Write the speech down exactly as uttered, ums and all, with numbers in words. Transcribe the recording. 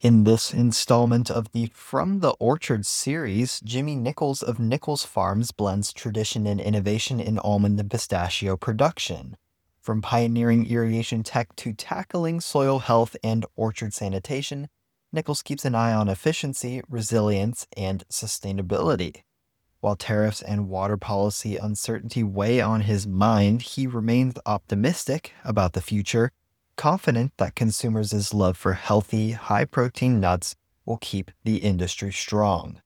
In this installment of the From the Orchard series, Jimmy Nichols of Nichols Farms blends tradition and innovation in almond and pistachio production. From pioneering irrigation tech to tackling soil health and orchard sanitation, Nichols keeps an eye on efficiency, resilience, and sustainability. While tariffs and water policy uncertainty weigh on his mind, he remains optimistic about the future, confident that consumers' love for healthy, high protein nuts will keep the industry strong.